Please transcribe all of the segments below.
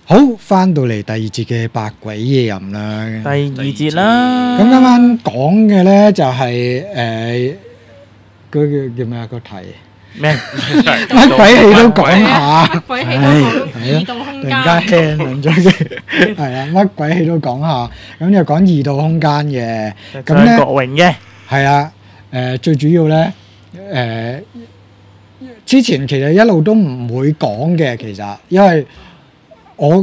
好，翻到嚟第二節嘅百鬼夜吟啦。 第二節啦。 咁今晚講嘅咧就係嗰叫咩啊個題？ 咩？ 乜鬼戲都講下， 乜鬼戲都講異度空突然間間， 輕咗嘅，係啊，乜鬼戲都講下。咁就講異度空間嘅，咁張咧國榮嘅。 係啊，最主要咧之前其實一路都唔會講嘅，其實因為我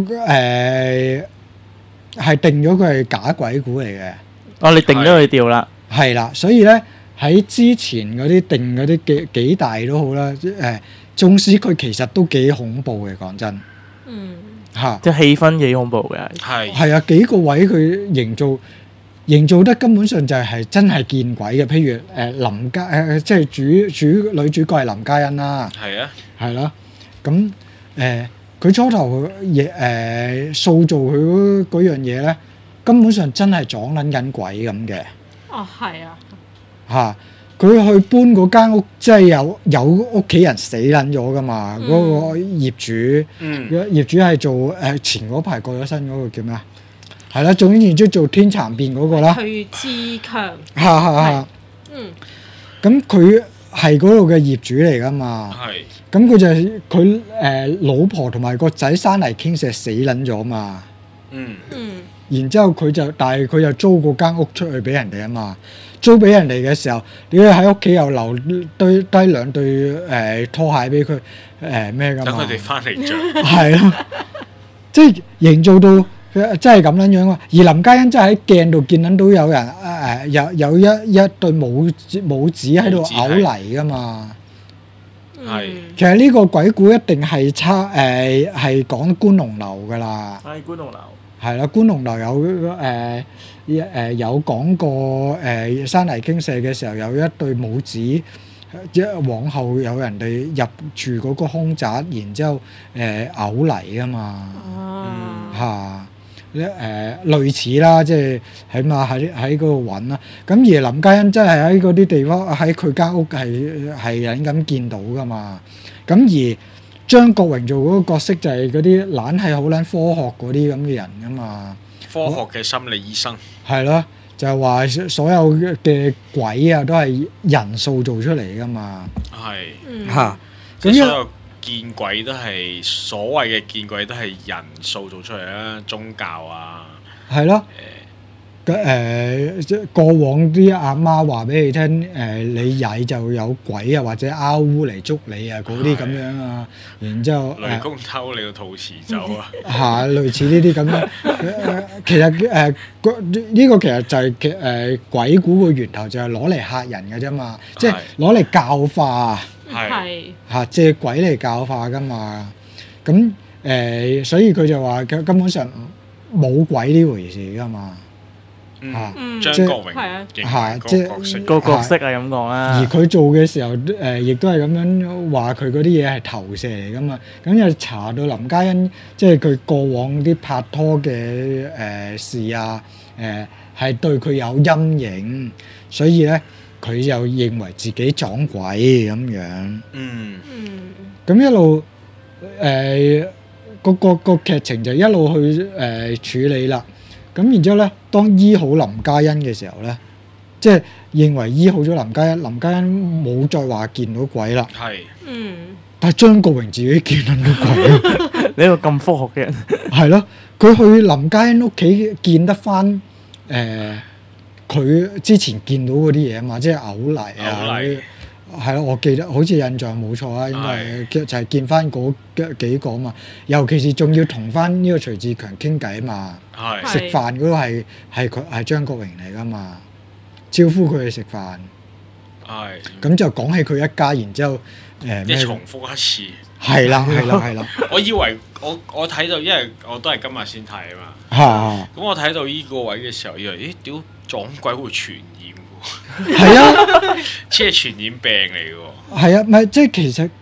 係定咗佢係假鬼故嚟嘅。 哦，你定咗佢調啦。 係啦，所以咧喺之前嗰啲定嗰啲幾大都好啦，縱使佢其實都幾恐怖嘅，講真嚇。 即係氣氛幾恐怖嘅。 係啊，幾個位佢營造得根本上就係真係見鬼嘅。譬如林嘉即係女主角係林嘉欣啦， 係啊， 係啦。咁佢初頭塑造佢嗰樣嘢咧，根本上真係撞撚緊鬼咁嘅。 哦，係啊， 嚇！佢去搬嗰間屋，即係有屋企人死撚咗噶嘛？嗰個業主，業主係做前嗰排過咗身嗰個叫咩啊？係啦，總之做天蠶變嗰個啦。 徐志強。 嚇！咁佢係嗰度嘅業主嚟噶嘛？係。咁佢就係佢老婆同埋個仔山泥傾瀉死撚咗嘛？然之後但係佢就租嗰間屋出去俾人哋啊嘛。租俾人哋嘅時候，你喺屋企又留低兩對拖鞋俾佢咩㗎嘛？ 等佢哋翻嚟着。 係咯，即係營造到真係咁樣樣啊！而林嘉欣真係喺鏡度見到有人有一對拇指喺度嘔泥㗎嘛。係。其實呢個鬼故一定係係講觀龍樓㗎啦。 係觀龍樓。係啦，觀龍樓有講過山泥傾瀉嘅時候有一對拇指，往後有人哋入住嗰個空宅，然之後嘔泥啊嘛，類似啦，即係起碼喺嗰度揾啦。咁而林嘉欣真係喺嗰啲地方喺佢間屋係人咁見到噶嘛。咁而張國榮做嗰個角色就係嗰啲懶係好撚科學嗰啲咁嘅人噶嘛， 科學嘅心理醫生係咯，就係話所有嘅鬼啊都係人塑造出嚟噶嘛， 係嚇， 咁所有見鬼都係所謂嘅見鬼都係人塑造出嚟啦，宗教啊， 係咯。過往啲阿媽話俾你聽，你曳就有鬼啊，或者拗烏嚟捉你啊，嗰啲咁樣啊，然之後雷公偷你個肚臍走啊， 嚇，類似呢啲咁樣。其實呢個其實就係鬼故個源頭，就係攞嚟嚇人嘅啫嘛，即係攞嚟教化， 係嚇借鬼嚟教化噶嘛。咁所以佢就話根本上冇鬼呢回事噶嘛。 張國榮係個角色係咁講啦。 而佢做嘅時候，亦都係咁樣話佢嗰啲嘢係投射嚟噶嘛。咁又查到林嘉欣，即係佢過往啲拍拖嘅事啊，係對佢有陰影，所以咧佢又認為自己撞鬼咁樣。咁一路個劇情就一路去處理啦。咁然之後咧，當醫好林嘉欣嘅時候咧，即係認為醫好咗林嘉欣，林嘉欣冇再話見到鬼啦。係，但係張國榮自己見到鬼。 你一個咁科學嘅人。 係咯，佢去林嘉欣屋企見得翻佢之前見到嗰啲嘢啊嘛，即係嘔泥啊。係咯，我記得好似印象冇錯啊，應該就係見翻嗰幾個啊嘛，尤其是仲要同翻呢個徐志強傾偈啊嘛，食飯嗰個係張國榮嚟噶嘛，招呼佢去食飯，咁就講起佢一家，然之後即係重複一次， 係啦。 我以為我睇到，因為我都係今日先睇啊嘛，咁我睇到呢個位嘅時候，以為屌撞鬼會傳染。 係啊， 即係傳染病嚟嘅喎。 係啊，唔係即係其實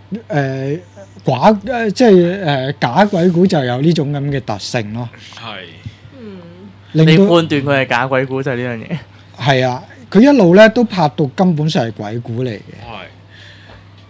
即係假鬼故就有呢種咁嘅特性咯。係， 你判斷佢係假鬼故就係呢樣嘢。 係啊，佢一路咧都拍到根本上係鬼故嚟嘅。係，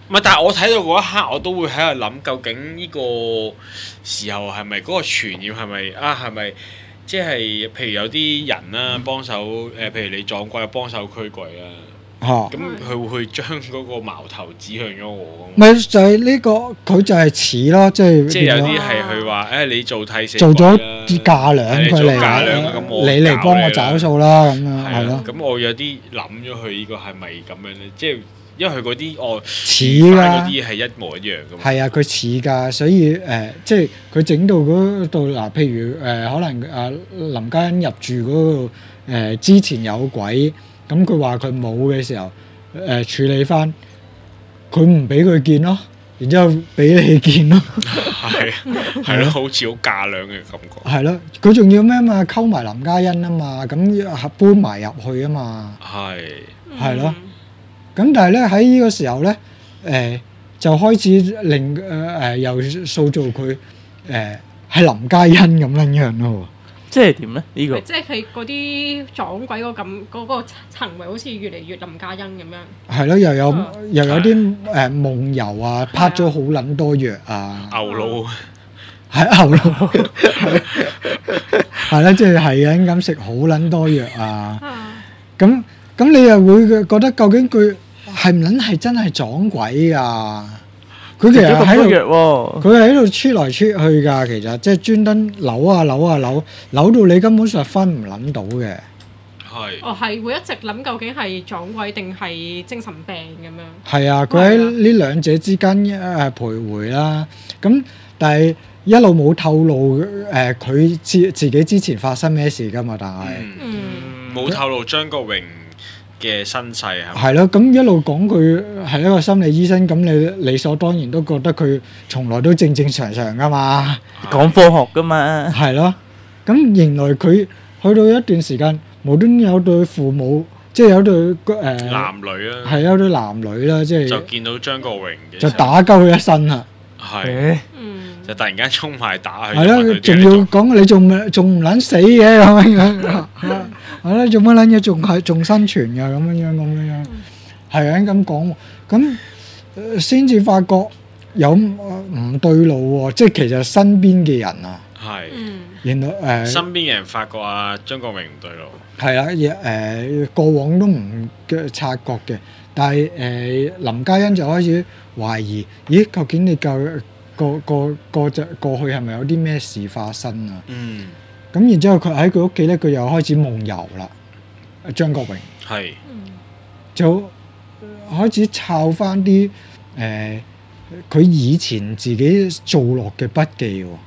唔係，但係我睇到嗰一刻，我都會喺度諗，究竟呢個時候係咪嗰個傳染係咪啊？係咪即係譬如有啲人啦幫手譬如你撞鬼幫手驅鬼啦。咁佢會將嗰個矛頭指向咗我。咪就係呢個，佢就係似咯，即係有啲係佢話你做替死做咗啲價量佢嚟，你嚟幫我找數啦咁樣係咯。 咁我有啲諗咗佢呢個係咪咁樣咧？即係因為佢嗰啲似㗎， 嗰啲係一模一樣㗎嘛。 係啊，佢似㗎，所以即係佢整到嗰度嗱，譬如可能林嘉欣入住嗰度之前有鬼。咁佢話佢冇嘅時候，處理翻，佢唔俾佢見咯，然之後俾你見咯， 係咯，好似好價量嘅感覺。 係咯，佢仲要咩嘛？溝埋林嘉欣啊嘛，咁搬埋入去啊嘛。係咯，咁但係咧喺呢個時候咧，就開始令又塑造佢係林嘉欣咁樣咯。 即係點咧？呢個即係佢嗰啲撞鬼嗰個行為，好似越嚟越林嘉欣咁樣。 係咯，又有啲夢遊啊，拍咗好撚多藥啊， 牛腦係牛腦，係啦，即係係咁食好撚多藥啊。咁你又會覺得究竟佢係唔撚係真係撞鬼啊？佢其實喺度，佢係喺度穿來穿去㗎。其實即係專登扭到你根本上分唔撚到嘅。 係會一直諗究竟係撞鬼定係精神病咁樣。 係啊，佢喺呢兩者之間徘徊啦。咁但係一路冇透露佢自己之前發生咩事㗎嘛。但係冇透露張國榮嘅身世係咯，咁一路講佢係一個心理醫生，咁你理所當然都覺得佢從來都正常噶嘛， 講科學噶嘛， 係咯。咁原來佢去到一段時間，無端有對父母，即係有對男女啦， 係有對男女啦，即係就見到張國榮嘅， 就打鳩佢一身啦， 係，就突然間衝埋打佢， 係咯，仲要講你仲唔撚死嘅咁樣。係啦，做乜撚嘢仲生存㗎咁樣，係啊咁講，咁先至發覺有唔對路喎，即係其實身邊嘅人啊，原來身邊嘅人發覺啊張國榮唔對路， 係啊過往都唔察覺嘅，但係林嘉欣就開始懷疑，咦究竟你過去係咪有啲咩事發生啊？咁然之後佢喺佢屋企咧，佢又開始夢遊啦。張國榮係就開始抄翻啲佢以前自己做落嘅筆記喎。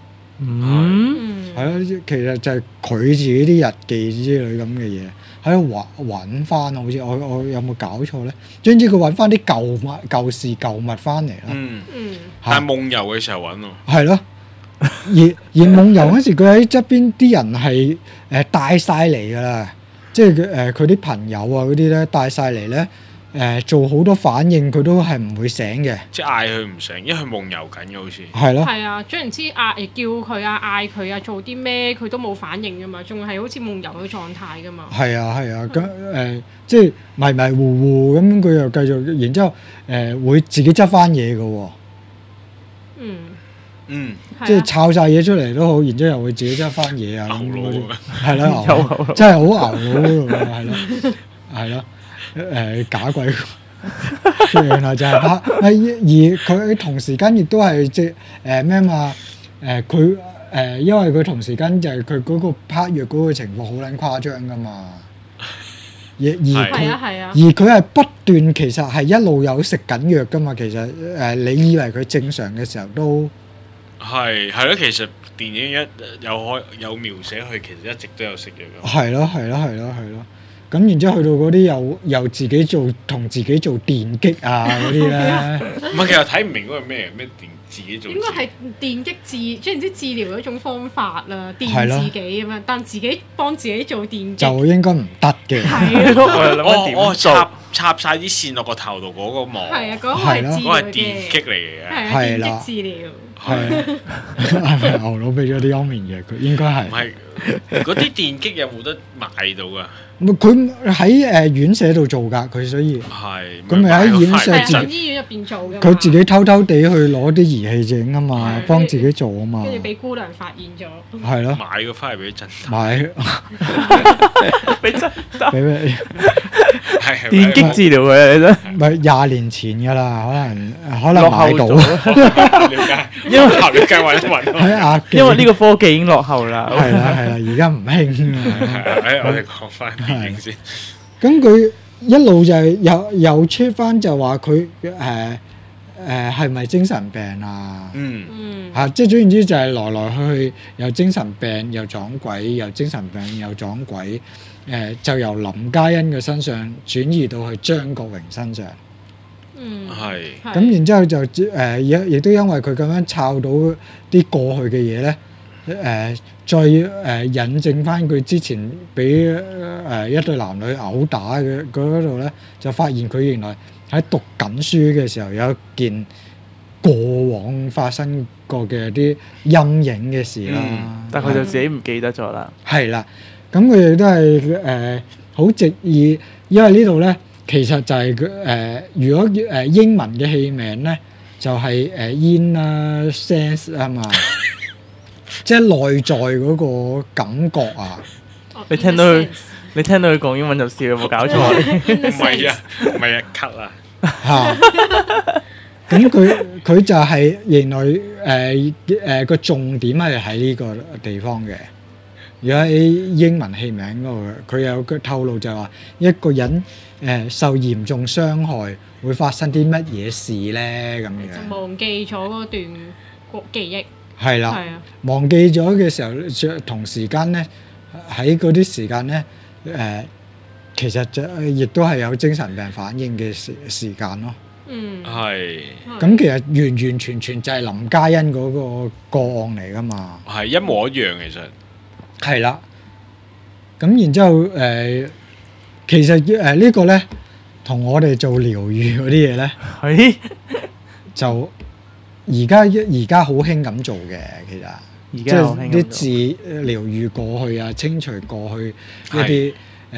係咯，其實就係佢自己啲日記之類咁嘅嘢，喺度揾翻。好似我有冇搞錯咧？總之佢揾翻啲舊事舊物翻嚟啦。 但係夢遊嘅時候揾喎。 係咯。而夢遊嗰時，佢喺側邊啲人係帶晒嚟㗎啦，即係佢啲朋友啊嗰啲咧帶晒嚟咧，做好多反應，佢都係唔會醒嘅。 即係嗌佢唔醒，因為佢夢遊緊嘅好似。 係咯。 係啊，總言之叫佢啊，嗌佢啊，做啲咩佢都冇反應㗎嘛，仲係好似夢遊嘅狀態㗎嘛。 係啊，咁即係迷迷糊糊咁，佢又繼續，然之後會自己執翻嘢㗎喎。即係抄晒嘢出嚟都好，然之後又會自己執翻嘢啊咁嗰啲，係咯，真係好牛佬咯，係咯，假鬼，原來就係拍，而佢同時間亦都係即係咩嘛？佢因為佢同時間就係佢嗰個拍藥嗰個情況好撚誇張噶嘛，而佢係不斷其實係一路有食緊藥噶嘛，其實你以為佢正常嘅時候都。 係咯，其實電影有描寫佢其實一直都有食藥嘅。係咯，咁然之後去到嗰啲又自己同自己做電擊啊嗰啲咧。 唔係，其實睇唔明嗰個咩自己做。 應該係電擊即係唔知治療嗰種方法啦，電自己咁樣，但自己幫自己做電擊就應該唔得嘅。 係咯，插晒啲線落個頭度嗰個網。係啊，嗰個係電擊嚟嘅。 係電擊治療。 係咪牛佬俾咗啲安眠藥？佢應該係。 唔係， 嗰啲電擊有冇得買到㗎？ 佢喺院舍度做㗎，佢所以咁咪喺院舍醫院入邊做㗎。 佢自己偷偷地去攞啲儀器整啊嘛，幫自己做啊嘛。 跟住俾姑娘發現咗。 係咯。 買個翻嚟俾震達。 買。 俾震達。 俾咩？ 係電擊治療佢啊！你真咪20年前㗎啦，可能買到。 因為了解揾一揾。 因為呢個科技已經落後啦。 係啦，而家唔興啊。 我哋講翻電影先。 咁佢一路就係又出翻就話佢係咪精神病啊？即係總言之就係來來去去又精神病又撞鬼，又精神病又撞鬼。就由林嘉欣嘅身上轉移到去張國榮身上。 係。 咁然之後就亦都因為佢咁樣抄到啲過去嘅嘢咧，再引證翻佢之前俾一對男女毆打嘅嗰度咧，就發現佢原來喺讀緊書嘅時候有一件過往發生過嘅啲陰影嘅事啦。 但佢就自己唔記得咗啦。 係啦。咁佢哋都係好直意，因為呢度咧其實就係如果英文嘅戲名咧就係inner sense 啊嘛，即係內在嗰個感覺啊。 你聽到佢講英文就笑，有冇搞錯？ 唔係啊，cut 啊嚇！咁佢就係原來個重點係喺呢個地方嘅。如果喺英文戲名嗰度，佢有個透露就係話一個人受嚴重傷害會發生啲乜嘢事咧咁樣。 就忘記咗嗰段記憶。 係啦，忘記咗嘅時候，同時間咧喺嗰啲時間咧其實就亦都係有精神病反應嘅時間咯。 係。 咁其實完完全全就係林嘉欣嗰個個案嚟噶嘛。 係一模一樣其實。 係啦，咁然之後其實呢個咧，同我哋做療愈嗰啲嘢咧，就而家好興咁做嘅，其實即係啲治療愈過去啊，清除過去一啲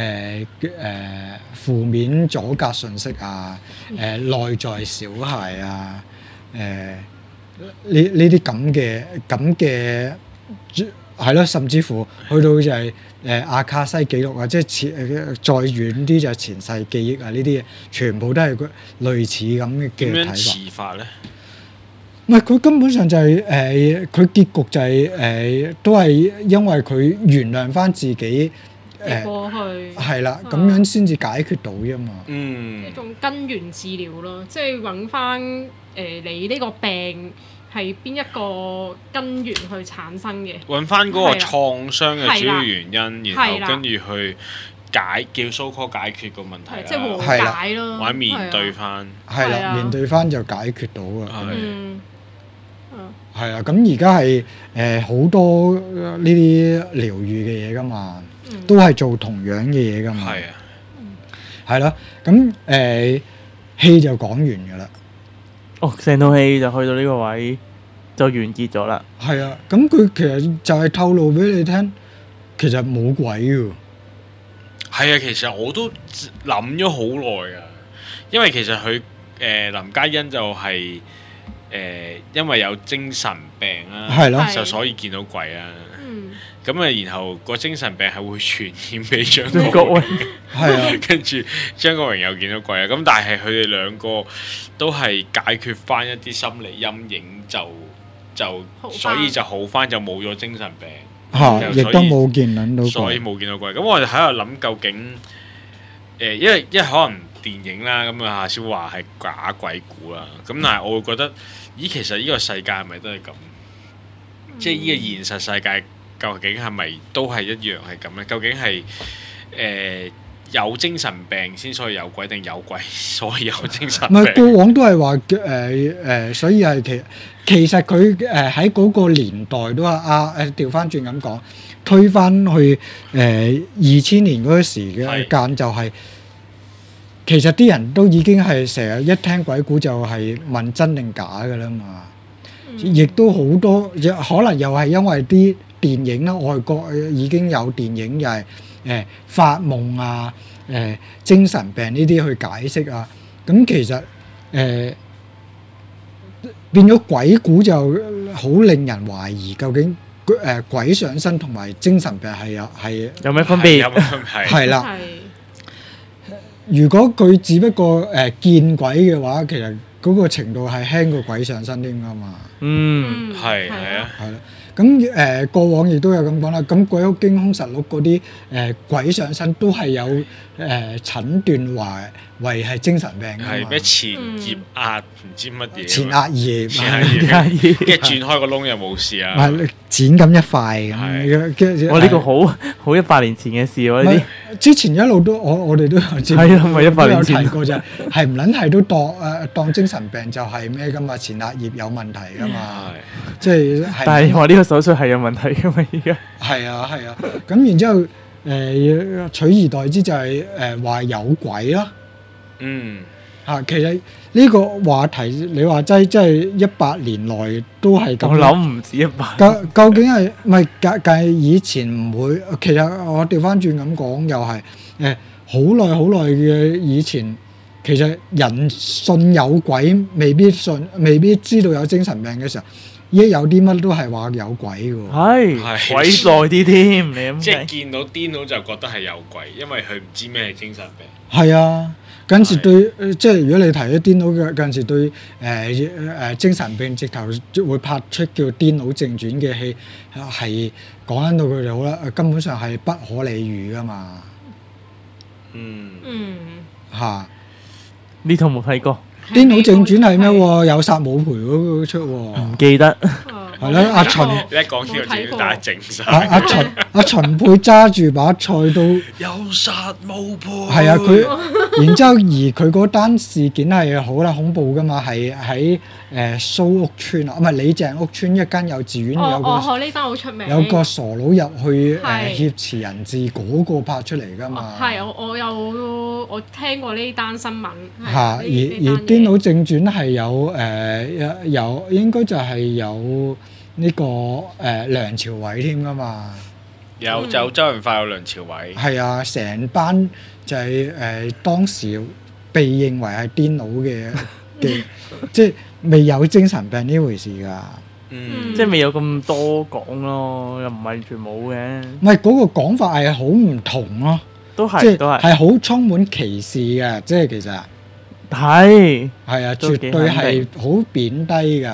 負面阻隔信息啊，內在小孩啊，呢啲咁嘅。係咯，甚至乎去到就係阿卡西記錄啊，即係再遠啲就係前世記憶啊，呢啲嘢全部都係類似咁嘅睇法。點樣詞法咧？ 唔係佢根本上就係佢結局就係都係因為佢原諒翻自己過去係啦，咁樣先至解決到啫嘛。 一種根源治療咯，即係揾翻你呢個病係邊一個根源去產生嘅？揾翻嗰個創傷嘅主要原因，然後跟住去叫 so call 解決個問題， 即係和解咯， 或者面對翻。 係啦，面對翻就解決到啊。係啊，咁而家係好多呢啲療愈嘅嘢噶嘛，都係做同樣嘅嘢噶嘛。係啊，係咯，咁戲就講完㗎啦。 成套戲就去到呢個位就完結咗啦。 係啊，咁佢其實就係透露俾你聽，其實冇鬼㗎。 係啊，其實我都諗咗好耐啊，因為其實佢林嘉欣就係因為有精神病啦，就所以見到鬼啦。咁啊，然後個精神病係會傳染俾張國榮，係啊，跟住張國榮又見到鬼啊。咁但係佢哋兩個都係解決翻一啲心理陰影，就所以就好翻，就冇咗精神病嚇， 亦都冇見到鬼， 所以冇見到鬼。咁我哋喺度諗究竟因為可能電影啦，咁啊夏少話係假鬼故啦。咁但係我會覺得，其實呢個世界係咪都係咁？即係呢個現實世界。究竟係咪都係一樣係咁咧？究竟係有精神病先所以有鬼，定有鬼所以有精神病？唔係過往都係話所以係其實佢喺嗰個年代都係調翻轉咁講，推翻去2000年嗰時嘅間就係、其實啲人都已經係成日一聽鬼故就係問真定假㗎啦嘛。亦都好多可能又係因為啲電影啦，外國已經有電影就係發夢啊、精神病呢啲去解釋啊。咁其實變咗鬼故就好令人懷疑，究竟鬼上身同埋精神病係有咩分別？ 有冇分別？ 係啦。如果佢只不過見鬼嘅話，其實嗰個程度係輕過鬼上身添㗎嘛。 係啊。 係啦。咁過往亦都有咁講啦。咁《鬼屋驚凶實錄》嗰啲鬼上身都係有診斷話為係精神病㗎嘛。 係咩前葉壓唔知乜嘢？ 前額葉， 跟住轉開個窿又冇事啊！ 唔係剪緊一塊咁。 我呢個好100年前嘅事喎，呢啲之前一路都我哋都有係啊，咪100年前都有提過就係唔撚係都當精神病就係咩㗎嘛？前額葉有問題㗎嘛？即係。 但係話呢個手術係有問題㗎嘛？而家係啊，咁然之後取而代之就係話有鬼咯。其實呢個話題你話真係100年內都係咁。 我諗唔止100。 究竟係唔係計以前唔會？其實我調翻轉咁講，又係好耐嘅以前，其實人信有鬼，未必知道有精神病嘅時候，依家有啲乜都係話有鬼嘅喎。 係鬼耐啲添，你咁即係見到癲佬就覺得係有鬼，因為佢唔知咩係精神病。 係啊。嗰陣時對即係如果你提咗癲佬嘅嗰陣時對精神病直頭會拍出叫《癲佬正傳》嘅戲，係講緊到佢哋好啦，根本上係不可理喻噶嘛。嚇！ 呢套冇睇過。 《癲佬正傳》係咩喎？有殺冇賠嗰出喎。唔記得。 係啦，阿秦。 你一講呢個就要大家靜晒。 阿秦沛揸住把菜刀。 有殺冇賠。 係啊，然之後而佢嗰單事件係好啦恐怖噶嘛，係喺蘇屋村啊，唔係李鄭屋村一間幼稚園呢單好出名。 有個傻佬入去挾持人質嗰個拍出嚟噶嘛。 係我聽過呢單新聞。 而《癲佬正傳》係有應該就係有呢個梁朝偉添噶嘛。 有周潤發有梁朝偉。 係啊，成班就係當時被認為係癲佬嘅，即係未有精神病呢回事㗎。 即係未有咁多講咯，又唔係完全冇嘅。 唔係嗰個講法係好唔同咯， 都係好充滿歧視嘅，即係其實係啊，絕對係好貶低㗎。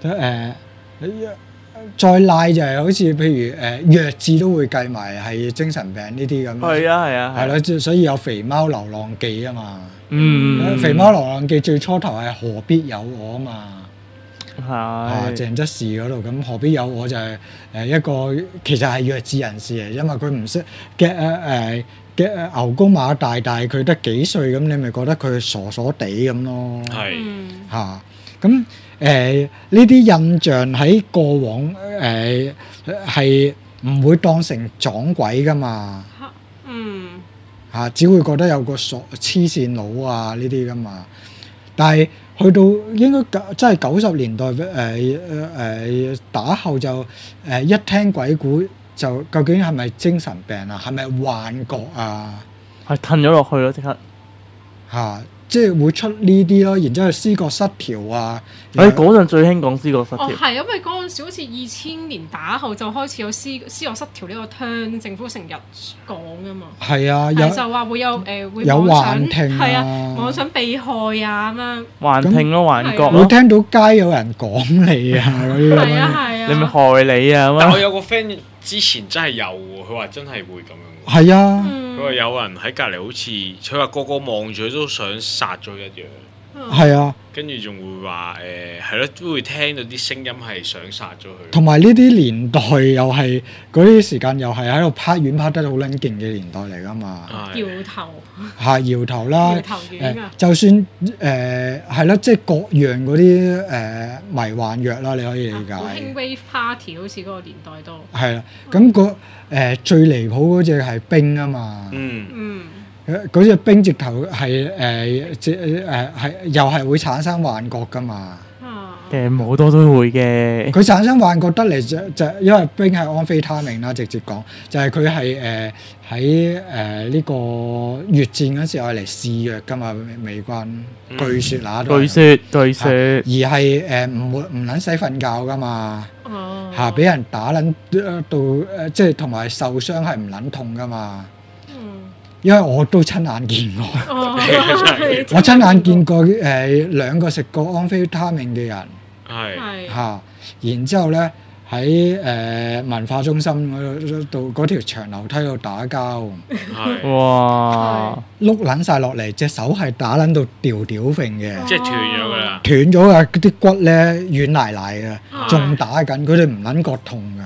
再賴就係好似譬如弱智都會計埋係精神病呢啲咁。係啊。 係咯，所以有肥貓流浪記啊嘛。肥貓流浪記最初頭係何必有我啊嘛。鄭則仕嗰度咁何必有我就係一個其實係弱智人士嚟，因為佢唔識嘅牛高馬大，但係佢得幾歲咁，你咪覺得佢傻傻地咁咯。咁呢啲印象喺過往係唔會當成撞鬼噶嘛。只會覺得有個黐線佬啊呢啲噶嘛。但係去到應該真係90年代打後就一聽鬼故就究竟係咪精神病啊？係咪幻覺啊？ 係褪咗落去咯，即刻即係會出呢啲咯，然之後思覺失調啊！ 嗰陣最興講思覺失調。 係因為嗰陣時好似2000年打後就開始有思覺失調呢個 term，政府成日講噶嘛。係啊，就話會有有幻聽妄想被害啊咁樣。 幻聽咯，幻覺咯。 會聽到街有人講你啊嗰啲。 係啊， 你咪害你啊！ 但我有個 friend 之前真係有喎，佢話真係會咁樣。 係啊， 佢話有人喺隔離，好似佢話個個望住佢都想殺咗一樣。 係啊， 跟住仲會話係咯，都會聽到啲聲音係想殺咗佢。 同埋呢啲年代又係嗰啲時間又係喺度拍片拍得好撚勁嘅年代嚟㗎嘛。 搖頭搖頭啦， 搖頭就算係咯，即係各樣嗰啲迷幻藥啦，你可以理解。 興 wave party 好似嗰個年代都係啦，咁最離譜嗰隻係冰啊嘛。嗰隻冰直頭係又係會產生幻覺㗎嘛。 好多都會嘅。 佢產生幻覺得嚟就因為冰係安非他命啦，直接講就係佢係喺呢個越戰嗰時候嚟試藥㗎嘛，美軍據説嗱都據說， 而係唔撚使瞓覺㗎嘛，俾人打撚到即係同埋受傷係唔撚痛㗎嘛。因為我都親眼見過，我親眼見過兩個食過安非他命嘅人，然之後咧喺文化中心嗰度嗰條長樓梯度打交， 哇！ 碌撚晒落嚟，隻手係打撚到吊揈嘅， 即係斷咗㗎啦， 斷咗啊！啲骨咧軟賴賴嘅，仲打緊，佢哋唔撚覺痛㗎。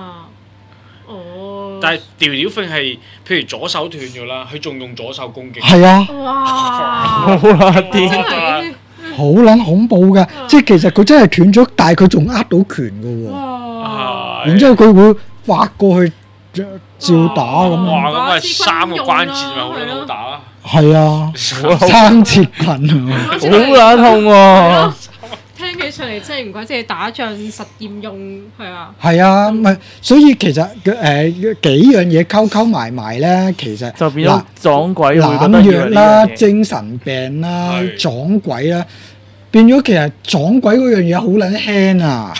但係吊揈係，譬如左手斷咗啦，佢仲用左手攻擊。 係啊！ 哇！好撚癲， 好撚恐怖㗎！即係其實佢真係斷咗，但係佢仲握到拳㗎喎。然之後佢會滑過去照打咁。 哇！咁咪三個關節咪好撚好打啦。 係啊，3節棍啊， 好撚痛喎！ 聽起上嚟真係唔怪，即係打仗實驗用係啊。 係啊，咪所以其實幾樣嘢溝埋咧，其實就變咗撞鬼濫藥啦、精神病啦、撞鬼啦，變咗其實撞鬼嗰樣嘢好撚輕啊！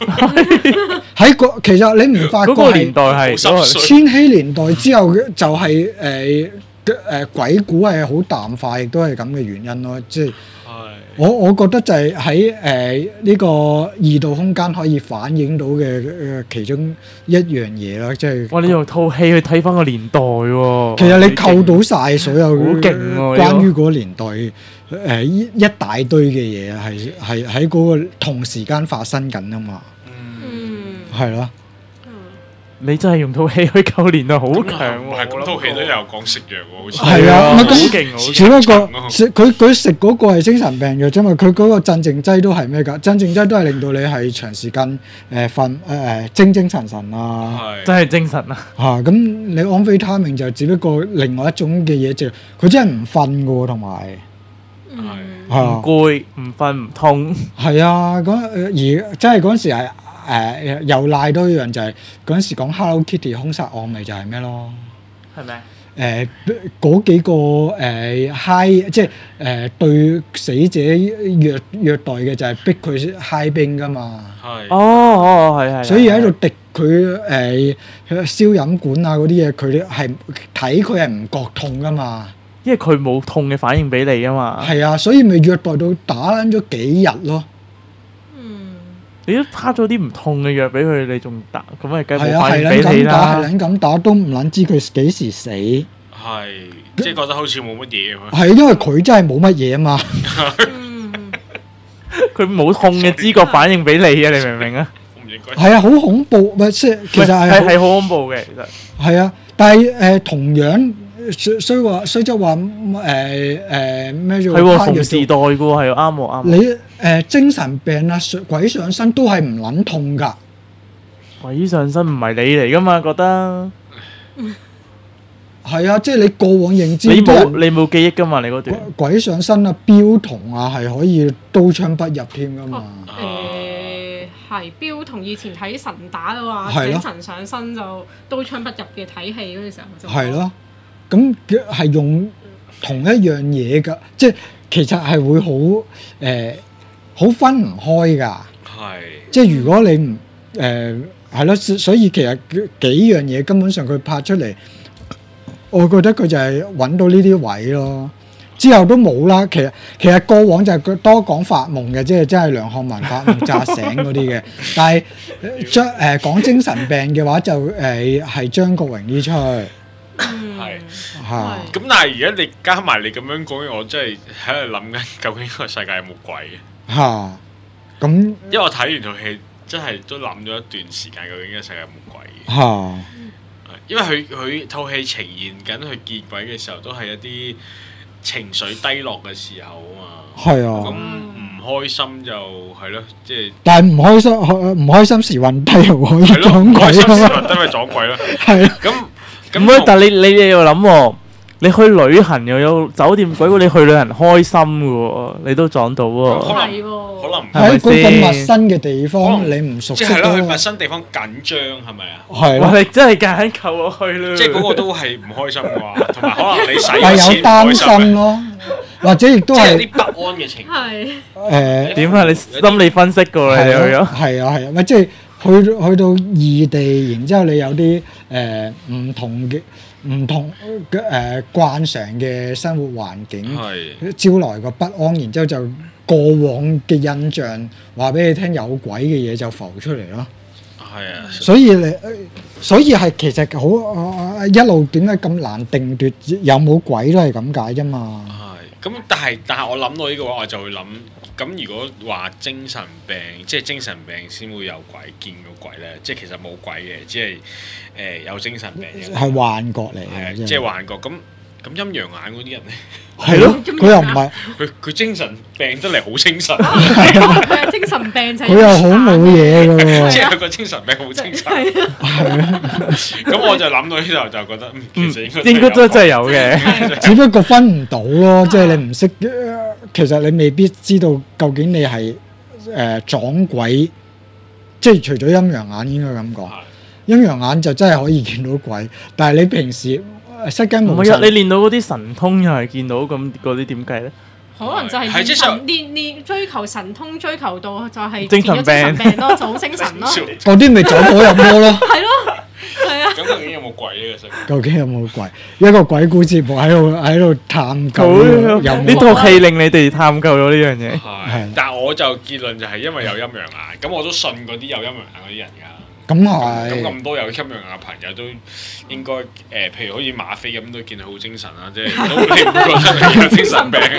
其實你唔發覺嗰個年代係千禧年代之後就係鬼故係好淡化，亦都係咁嘅原因咯，即係。我覺得就係喺呢個異度空間可以反映到嘅其中一樣嘢啦，即係。哇！ 你用套戲去睇翻個年代喎。 其實你扣到晒所有好勁喎， 關於嗰個年代一大堆嘅嘢係喺嗰個同時間發生緊啊嘛。係咯。 你真係用套戲去扣年代好強喎！ 係咁套戲都有講食藥喎，好似係啊， 好勁， 只不過佢食嗰個係精神病藥啫嘛，佢嗰個鎮靜劑都係咩㗎？鎮靜劑都係令到你係長時間精神啊， 真係精神啊！ 咁你安非他命就只不過另外一種嘅嘢，就佢真係唔瞓㗎喎，同埋唔攰、唔瞓、唔痛。 係啊，而真係嗰陣時係。又賴多一樣就係嗰陣時講 Hello Kitty 兇殺案咪就係咩咯？ 係咪？ 嗰幾個即係對死者虐待嘅就係逼佢嗨冰㗎嘛。 係。 係。 所以喺度滴佢燒飲管啊嗰啲嘢，佢係睇佢係唔覺痛㗎嘛。 因為佢冇痛嘅反應俾你啊嘛。 係啊，所以咪虐待到打撚咗幾日咯。 你都拋咗啲唔痛嘅藥俾佢，你仲打，咁咪梗係冇反應俾你啦。 係撚咁打都唔撚知佢幾時死。 係，即係覺得好似冇乜嘢咁。 係因為佢真係冇乜嘢啊嘛。 佢冇痛嘅知覺反應俾你啊！你明唔明啊？ 係啊，好恐怖，咪即係其實係好恐怖嘅，其實。 係啊，但係同樣雖則話咩叫？ 係喎，同時代嘅喎，係啱喎，啱。 你精神病啊，鬼上身都係唔撚痛㗎。 鬼上身唔係你嚟㗎嘛？覺得係啊，即係你過往認知。 你冇記憶㗎嘛？你嗰段鬼上身啊，標童啊，係可以刀槍不入添㗎嘛？ 係標童以前睇神打嘅話，請神上身就刀槍不入嘅睇戲嗰陣時候就係咯。咁係用同一樣嘢㗎，即係其實係會好分唔開㗎。係，即係如果你唔係咯，所以其實幾樣嘢根本上佢拍出嚟，我覺得佢就係揾到呢啲位咯。之後都冇啦。其實過往就係多講發夢嘅，即係真係梁漢文發夢炸醒嗰啲嘅。但係講精神病嘅話就係張國榮呢出。 係咁，但係而家你加埋你咁樣講，我真係喺度諗緊，究竟呢個世界有冇鬼嘅？ 咁因為我睇完套戲，真係都諗咗一段時間，究竟呢個世界有冇鬼嘅？因為佢套戲呈現緊佢見鬼嘅時候，都係一啲情緒低落嘅時候啊嘛。係啊。咁唔開心就係咯，即係。但係唔開心時運低又可以撞鬼啊嘛。唔開心時運低咪撞鬼咯。係啊。咁。 但係你又諗喎， 你去旅行又有酒店鬼故，你去旅行開心嘅喎，你都撞到喎。 係喎， 可能喺嗰個陌生嘅地方，你唔熟悉即係咯，去陌生地方緊張係咪啊？ 係哇！你真係夾硬扣我去啦。 即係嗰個都係唔開心啩，同埋可能你使係有擔心咯，或者亦都係有啲不安嘅情緒。 係點啊？你心理分析過你去咗？ 係啊，咪即係去到異地，然之後你有啲唔同嘅慣常嘅生活環境，招來個不安，然之後就過往嘅印象話俾你聽有鬼嘅嘢就浮出嚟咯。 係啊， 所以係其實好一路點解咁難定奪有冇鬼都係咁解啫嘛。 係咁，但係我諗到呢個話，我就會諗咁。如果話精神病，即係精神病先會有鬼見到鬼咧，即係其實冇鬼嘅，只係有精神病嘅， 係幻覺嚟嘅， 即係幻覺。咁陰陽眼嗰啲人咧， 係咯，佢又唔係佢精神病得嚟好精神， 佢精神病就佢又好冇嘢嘅喎， 即係佢個精神病好精神。係啊，咁我就諗到呢度就覺得，其實應該都真係有嘅， 只不過分唔到咯，即係你唔識，其實你未必知道究竟你係撞鬼，即係除咗陰陽眼應該咁講，陰陽眼就真係可以見到鬼，但係你平時失驚無神， 你練到嗰啲神通又係見到咁嗰啲點計咧？ 可能就係練追求神通，追求到就係精神病咯，就好精神咯。 嗰啲咪走火入魔咯。 係咯，係啊。 咁究竟有冇鬼呢個世界？ 究竟有冇鬼？一個鬼故節目喺度探究， 呢套戲令你哋探究咗呢樣嘢。 係，但係我就結論就係因為有陰陽眼，咁我都信嗰啲有陰陽眼嗰啲人㗎。 咁係。 咁多有陰陽眼嘅朋友都應該譬如好似馬飛咁都見到好精神啦，即係都你唔覺得你有精神病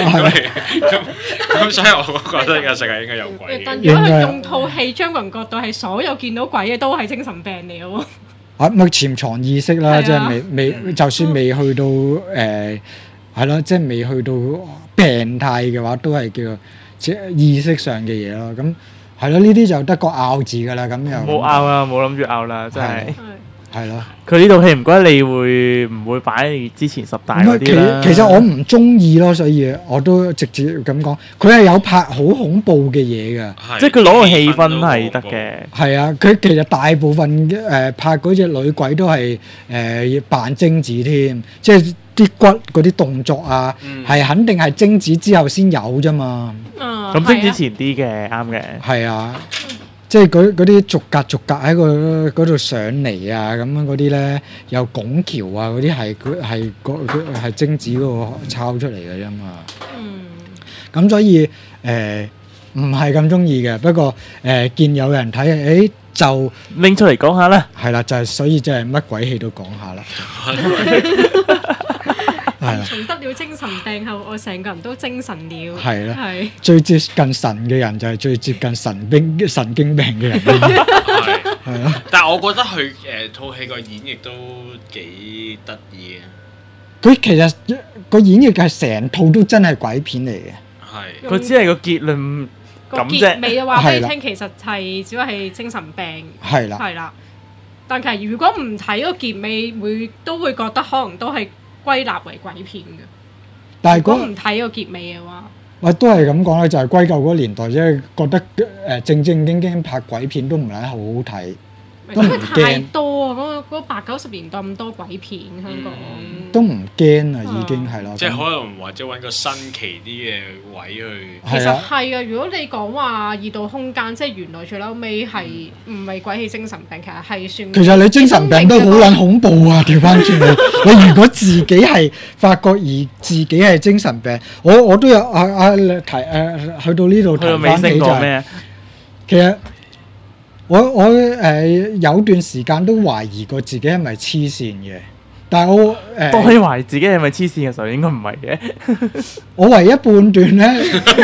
咁，所以我覺得呢個世界應該有鬼。 但如果係用套戲將個人角度係所有見到鬼嘅都係精神病嚟嘅喎。 啊，咪潛藏意識啦，即係未，就算未去到係咯，即係未去到病態嘅話，都係叫即係意識上嘅嘢咯。咁係咯，呢啲就得個拗字㗎啦。咁又冇拗啦，冇諗住拗啦，真係。 係咯， 佢呢套戲唔該，你會唔會擺之前10大嗰啲啦？ 其實我唔中意咯，所以我都直接咁講。佢係有拍好恐怖嘅嘢㗎， 即係佢攞個氣氛係得嘅。 係啊，佢其實大部分拍嗰隻女鬼都係扮貞子添，即係啲骨嗰啲動作啊，係肯定係貞子之後先有啫嘛。 咁貞子前啲嘅，啱嘅。 係啊。即係嗰啲逐格喺嗰度上嚟啊，咁樣嗰啲咧有拱橋啊，嗰啲係貞子嗰個抄出嚟嘅啫嘛。咁所以唔係咁中意嘅，不過見有人睇，就拎出嚟講下啦。 係啦，就係所以即係乜鬼戲都講下啦。 從得了精神病後，我成個人都精神了。 係啦，最接近神嘅人就係最接近神經病嘅人。係咯。 但係我覺得佢套戲個演繹都幾得意嘅。 佢其實個演繹係成套都真係鬼片嚟嘅。 係。 佢只係個結論咁啫。 結尾話俾你聽，其實係只係係精神病。 係啦。 係啦。但其實如果唔睇個結尾，都會覺得可能都係歸納為鬼片嘅，但係如果唔睇個結尾嘅話， 我都係咁講咧，就係歸咎嗰個年代，即係覺得正經拍鬼片都唔係好好睇，都唔驚。 太多啊！嗰80-90年代咁多鬼片，香港都唔驚啊，已經係咯。 即係可能或者揾個新奇啲嘅位去。 其實係啊，如果你講話異度空間，即係原來最嬲尾係唔係鬼氣精神病，其實係算。其實你精神病都好撚恐怖啊！調翻轉你如果自己係發覺而自己係精神病，我都有提去到呢度提翻起就係，其實。我有段時間都懷疑過自己係咪黐線嘅，但係我當你懷疑自己係咪黐線嘅時候，應該唔係嘅。 我唯一判斷咧，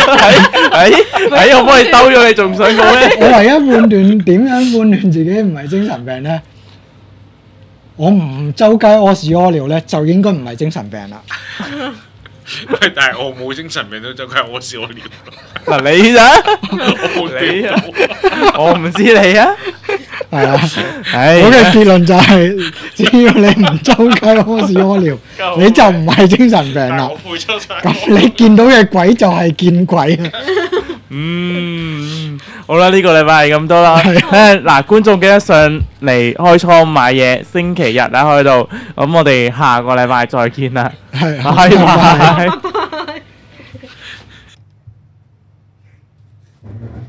我幫你兜咗，你仲唔想講咩？ 我唯一判斷點樣判斷自己唔係精神病咧？我唔周街屙屎屙尿咧，就應該唔係精神病啦。 但係我冇精神病都周街屙屎屙尿。 嗱你咋？ 我冇你啊！ 我唔知你啊！ 係啊，我嘅結論就係，只要你唔周街屙屎屙尿，你就唔係精神病啦。咁你見到嘅鬼就係見鬼啊！ 好啦，呢個禮拜係咁多啦。嗱，觀眾記得上嚟開倉買嘢，星期日啦開到。咁我哋下個禮拜再見啦。係，拜拜。